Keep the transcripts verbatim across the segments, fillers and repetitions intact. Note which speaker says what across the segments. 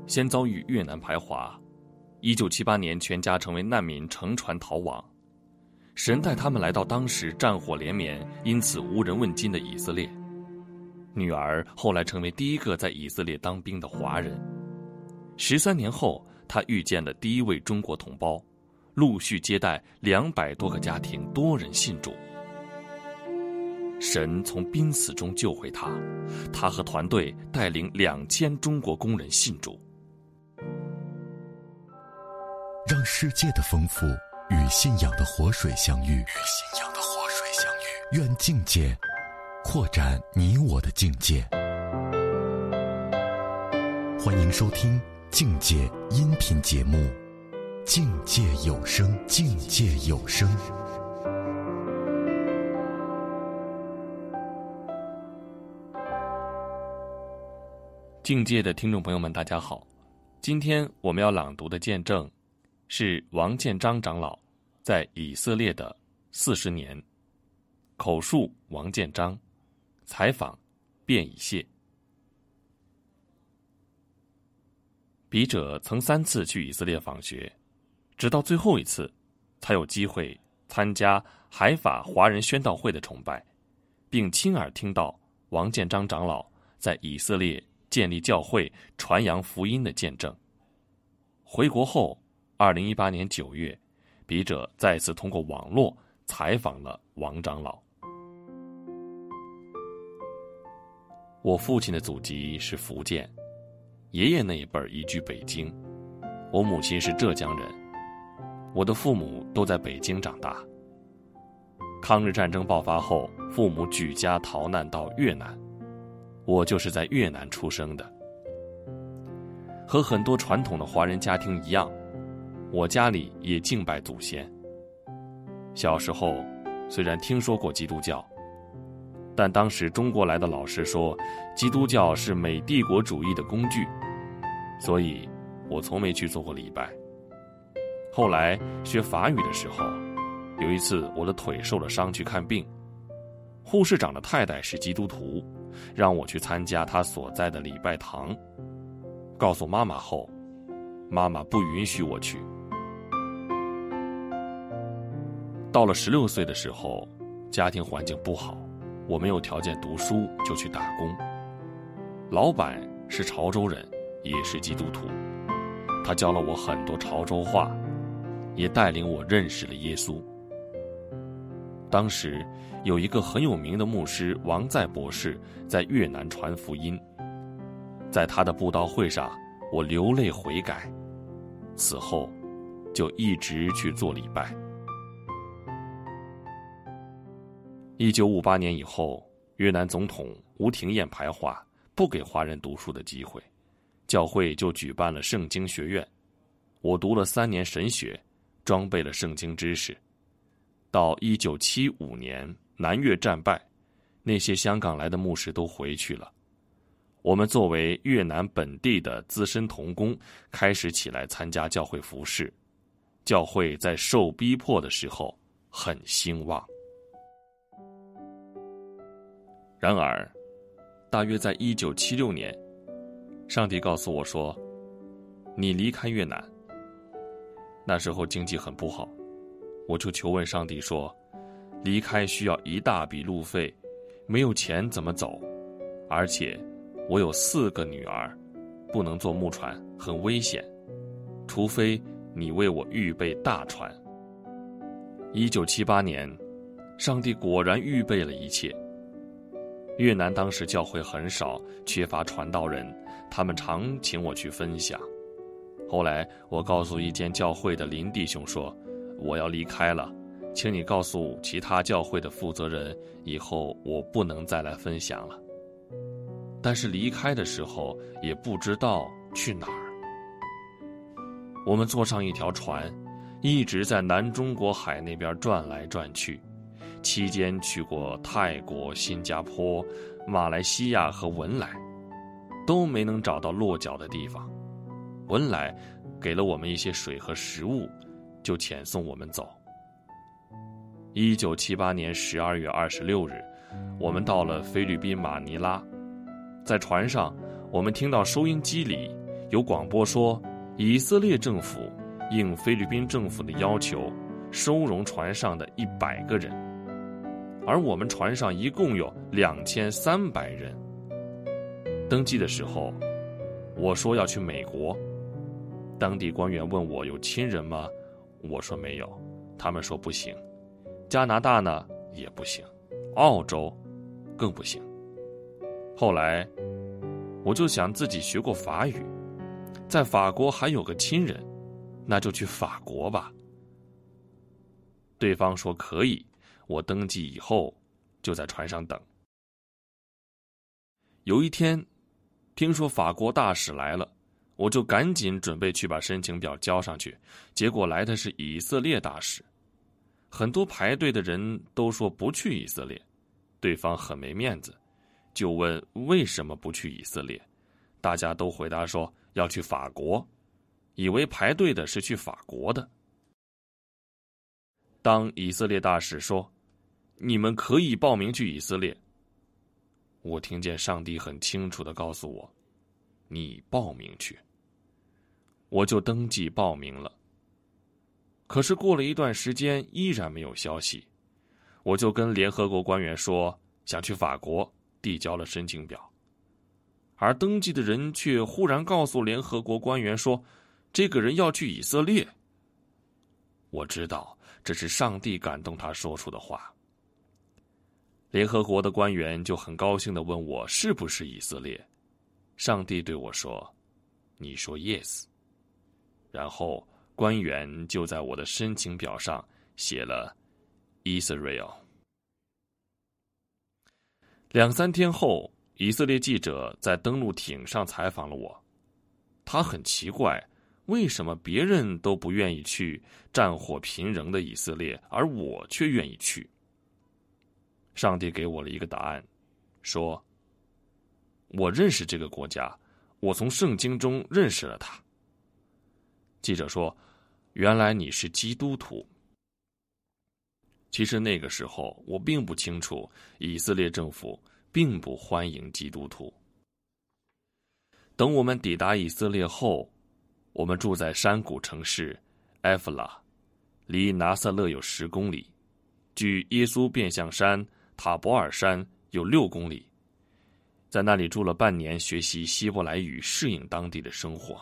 Speaker 1: 先遭遇越南排华，一九七八年全家成为难民，乘船逃亡。神带他们来到当时战火连绵，因此无人问津的以色列。女儿后来成为第一个在以色列当兵的华人。十三年后，她遇见了第一位中国同胞，陆续接待两百多个家庭，多人信主。神从濒死中救回她，她和团队带领两千中国工人信主。
Speaker 2: 让世界的丰富与信仰的活水相遇，与信仰的活水相遇。愿境界扩展你我的境界。欢迎收听境界音频节目《境界有声》，境界有声。
Speaker 1: 境界的听众朋友们，大家好。今天我们要朗读的见证是王建章长老在以色列的四十年。口述王建章，采访卞以谢。笔者曾三次去以色列访学，直到最后一次才有机会参加海法华人宣道会的崇拜，并亲耳听到王建章长老在以色列建立教会、传扬福音的见证。回国后，二零一八年九月，笔者再次通过网络采访了王长老。我父亲的祖籍是福建，爷爷那一辈移居北京，我母亲是浙江人，我的父母都在北京长大。抗日战争爆发后，父母举家逃难到越南，我就是在越南出生的。和很多传统的华人家庭一样，我家里也敬拜祖先。小时候虽然听说过基督教，但当时中国来的老师说基督教是美帝国主义的工具，所以我从没去做过礼拜。后来学法语的时候，有一次我的腿受了伤去看病，护士长的太太是基督徒，让我去参加她所在的礼拜堂。告诉妈妈后，妈妈不允许我去。到了十六岁的时候，家庭环境不好，我没有条件读书，就去打工。老板是潮州人，也是基督徒，他教了我很多潮州话，也带领我认识了耶稣。当时有一个很有名的牧师王在博士在越南传福音，在他的布道会上，我流泪悔改，此后就一直去做礼拜。一九五八年以后，越南总统吴廷艳排华，不给华人读书的机会，教会就举办了圣经学院。我读了三年神学，装备了圣经知识。到一九七五年南越战败，那些香港来的牧师都回去了。我们作为越南本地的资深同工，开始起来参加教会服事。教会在受逼迫的时候很兴旺。然而，大约在一九七六年，上帝告诉我说，你离开越南。那时候经济很不好，我就求问上帝说，离开需要一大笔路费，没有钱怎么走？而且我有四个女儿，不能坐木船，很危险，除非你为我预备大船。一九七八年，上帝果然预备了一切。越南当时教会很少，缺乏传道人，他们常请我去分享。后来我告诉一间教会的林弟兄说，我要离开了，请你告诉其他教会的负责人，以后我不能再来分享了。但是离开的时候也不知道去哪儿。我们坐上一条船，一直在南中国海那边转来转去，期间去过泰国、新加坡、马来西亚和文莱，都没能找到落脚的地方。文莱给了我们一些水和食物，就遣送我们走。一九七八年十二月二十六日，我们到了菲律宾马尼拉。在船上，我们听到收音机里有广播说，以色列政府应菲律宾政府的要求，收容船上的一百个人，而我们船上一共有两千三百人。登记的时候，我说要去美国，当地官员问我有亲人吗？我说没有，他们说不行。加拿大呢也不行，澳洲更不行。后来我就想自己学过法语，在法国还有个亲人，那就去法国吧。对方说可以，我登记以后就在船上等。有一天听说法国大使来了，我就赶紧准备去把申请表交上去，结果来的是以色列大使。很多排队的人都说不去以色列，对方很没面子，就问为什么不去以色列，大家都回答说要去法国，以为排队的是去法国的。当以色列大使说你们可以报名去以色列，我听见上帝很清楚地告诉我，你报名去。我就登记报名了。可是过了一段时间依然没有消息，我就跟联合国官员说想去法国，递交了申请表。而登记的人却忽然告诉联合国官员说，这个人要去以色列。我知道这是上帝感动他说出的话。联合国的官员就很高兴地问我是不是以色列。上帝对我说，你说 yes。 然后官员就在我的申请表上写了 Israel。 两三天后，以色列记者在登陆艇上采访了我。他很奇怪，为什么别人都不愿意去战火频仍的以色列，而我却愿意去。上帝给我了一个答案，说我认识这个国家，我从圣经中认识了它。记者说，原来你是基督徒。其实那个时候我并不清楚，以色列政府并不欢迎基督徒。等我们抵达以色列后，我们住在山谷城市埃弗拉，离拿撒勒有十公里，距耶稣变相山塔博尔山有六公里。在那里住了半年，学习希伯来语，适应当地的生活。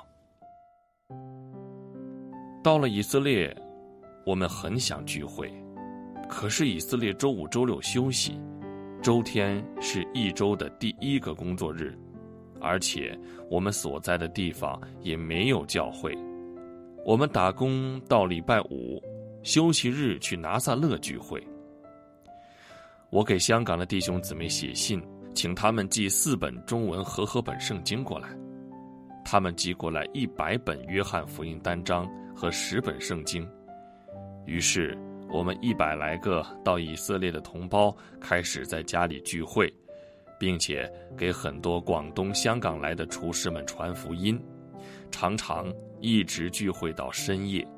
Speaker 1: 到了以色列，我们很想聚会，可是以色列周五周六休息，周天是一周的第一个工作日，而且我们所在的地方也没有教会。我们打工到礼拜五，休息日去拿撒勒聚会。我给香港的弟兄姊妹写信，请他们寄四本中文和合本圣经过来。他们寄过来一百本约翰福音单章和十本圣经。于是我们一百来个到以色列的同胞开始在家里聚会，并且给很多广东香港来的厨师们传福音，常常一直聚会到深夜。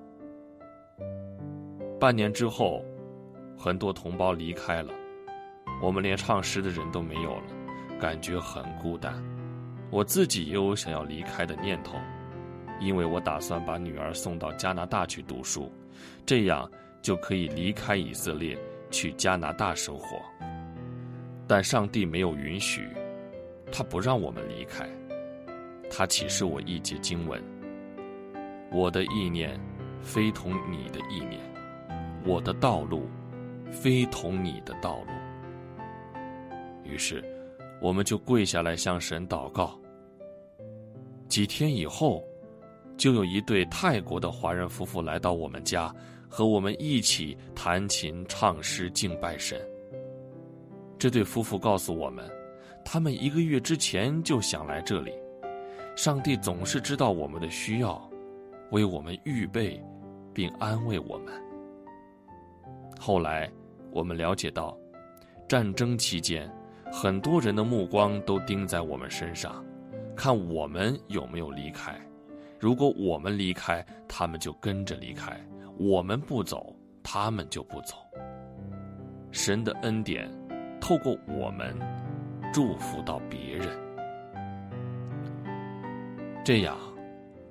Speaker 1: 半年之后，很多同胞离开了，我们连唱诗的人都没有了，感觉很孤单。我自己也有想要离开的念头，因为我打算把女儿送到加拿大去读书，这样就可以离开以色列去加拿大生活。但上帝没有允许，他不让我们离开。他启示我一节经文，我的意念非同你的意念，我的道路非同你的道路。于是我们就跪下来向神祷告。几天以后，就有一对泰国的华人夫妇来到我们家，和我们一起弹琴唱诗敬拜神。这对夫妇告诉我们，他们一个月之前就想来这里，上帝总是知道我们的需要，为我们预备并安慰我们。后来我们了解到，战争期间很多人的目光都盯在我们身上，看我们有没有离开。如果我们离开，他们就跟着离开；我们不走，他们就不走。神的恩典透过我们祝福到别人，这样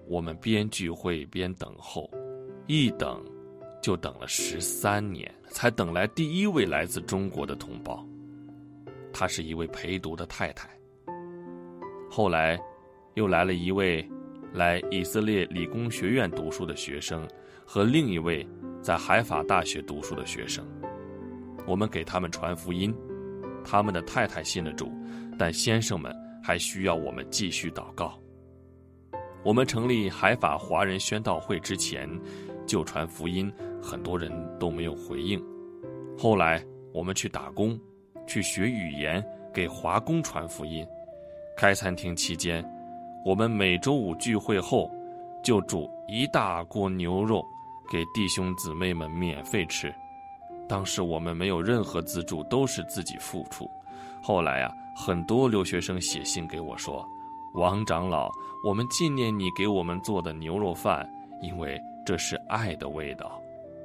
Speaker 1: 我们边聚会边等候，一等就等了十三年，才等来第一位来自中国的同胞。她是一位陪读的太太。后来又来了一位来以色列理工学院读书的学生和另一位在海法大学读书的学生。我们给他们传福音，他们的太太信了主，但先生们还需要我们继续祷告。我们成立海法华人宣道会之前就传福音，很多人都没有回应。后来我们去打工，去学语言，给华工传福音。开餐厅期间，我们每周五聚会后就煮一大锅牛肉给弟兄姊妹们免费吃。当时我们没有任何资助，都是自己付出。后来啊，很多留学生写信给我说，王长老，我们纪念你给我们做的牛肉饭，因为这是爱的味道。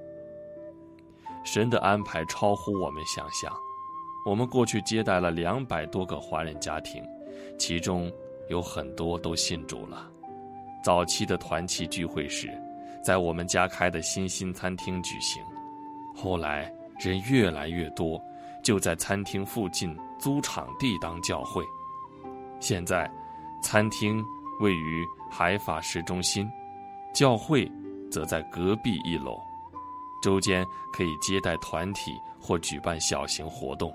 Speaker 1: 神的安排超乎我们想象。我们过去接待了两百多个华人家庭，其中有很多都信主了。早期的团契聚会时，在我们家开的新兴餐厅举行，后来人越来越多，就在餐厅附近租场地当教会。现在餐厅位于海法市中心，教会则在隔壁一楼，周间可以接待团体或举办小型活动。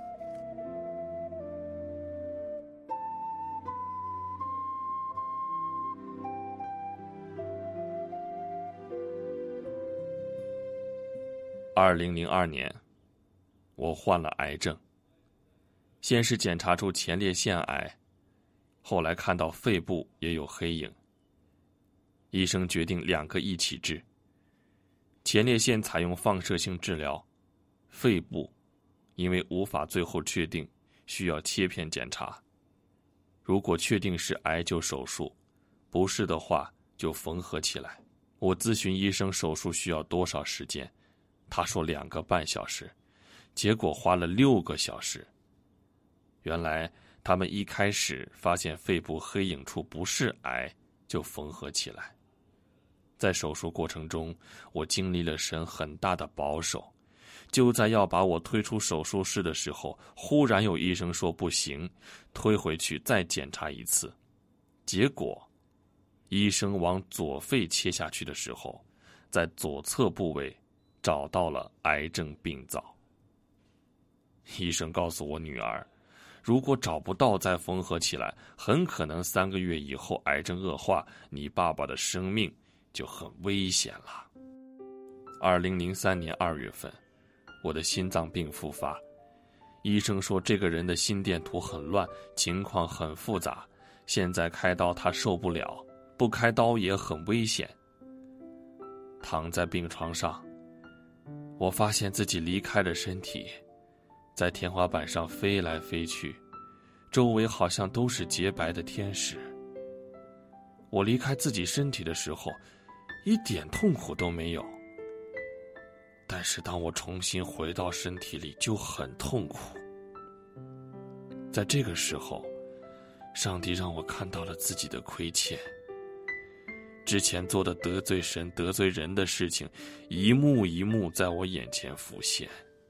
Speaker 1: 二零零二年，我患了癌症。先是检查出前列腺癌，后来看到肺部也有黑影。医生决定两个一起治。前列腺采用放射性治疗，肺部因为无法最后确定，需要切片检查。如果确定是癌就手术，不是的话就缝合起来。我咨询医生手术需要多少时间，他说两个半小时，结果花了六个小时。原来他们一开始发现肺部黑影处不是癌，就缝合起来。在手术过程中，我经历了神很大的保守。就在要把我推出手术室的时候，忽然有医生说不行，推回去再检查一次。结果医生往左肺切下去的时候，在左侧部位找到了癌症病灶。医生告诉我女儿，如果找不到再缝合起来，很可能三个月以后癌症恶化，你爸爸的生命就很危险了。二零零三年二月份，我的心脏病复发，医生说这个人的心电图很乱，情况很复杂，现在开刀他受不了，不开刀也很危险。躺在病床上，我发现自己离开了身体，在天花板上飞来飞去，周围好像都是洁白的天使。我离开自己身体的时候，一点痛苦都没有，但是当我重新回到身体里，就很痛苦。在这个时候，上帝让我看到了自己的亏欠，之前做的得罪神得罪人的事情，一幕一幕在我眼前浮现。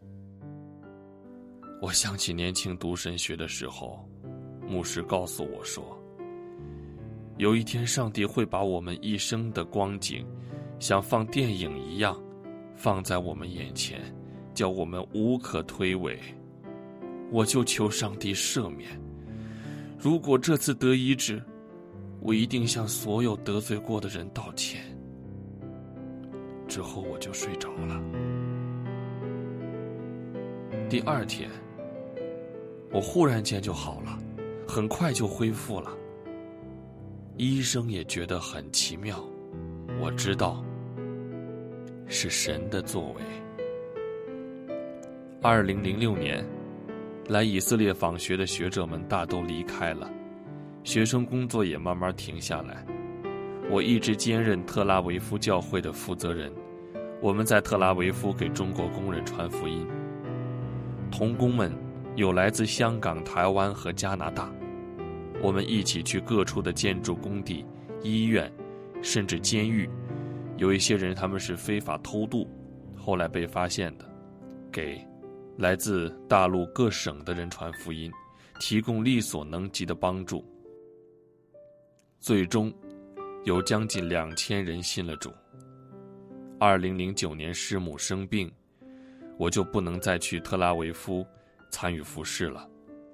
Speaker 1: 我想起年轻读神学的时候，牧师告诉我说，有一天上帝会把我们一生的光景像放电影一样放在我们眼前，叫我们无可推诿。我就求上帝赦免，如果这次得医治，我一定向所有得罪过的人道歉。之后我就睡着了。第二天，我忽然间就好了，很快就恢复了。医生也觉得很奇妙，我知道是神的作为。二零零六年，来以色列访学的学者们大都离开了，学生工作也慢慢停下来。我一直兼任特拉维夫教会的负责人，我们在特拉维夫给中国工人传福音。同工们有来自香港、台湾和加拿大，我们一起去各处的建筑工地、医院， 甚至监狱。有一些人他们是非法偷渡，后来被发现的，给来自大陆各省的人传福音，提供力所能及的帮助。最终有将近两千人信了主。二零零九年师母生病，我就不能再去特拉维夫参与服事了。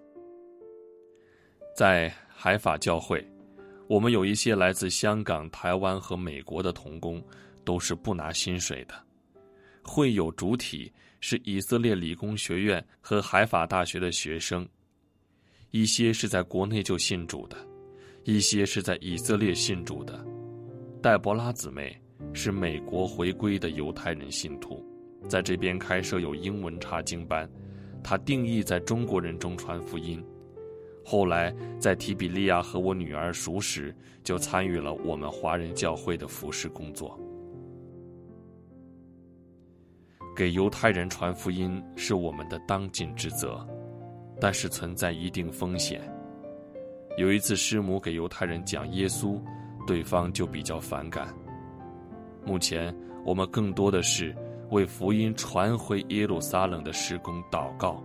Speaker 1: 在海法教会，我们有一些来自香港、台湾和美国的同工，都是不拿薪水的。会友主体是以色列理工学院和海法大学的学生，一些是在国内就信主的，一些是在以色列信主的。黛博拉姊妹是美国回归的犹太人信徒，在这边开设有英文查经班，她定义在中国人中传福音。后来在提比利亚和我女儿熟时，就参与了我们华人教会的服事工作。给犹太人传福音是我们的当尽之责，但是存在一定风险。有一次师母给犹太人讲耶稣，对方就比较反感。目前我们更多的是为福音传回耶路撒冷的事工祷告。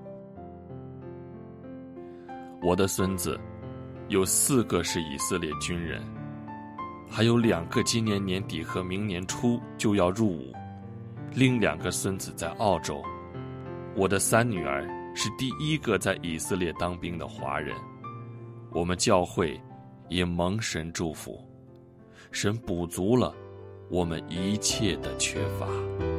Speaker 1: 我的孙子有四个是以色列军人，还有两个今年年底和明年初就要入伍，另两个孙子在澳洲。我的三女儿是第一个在以色列当兵的华人。我们教会也蒙神祝福，神补足了我们一切的缺乏。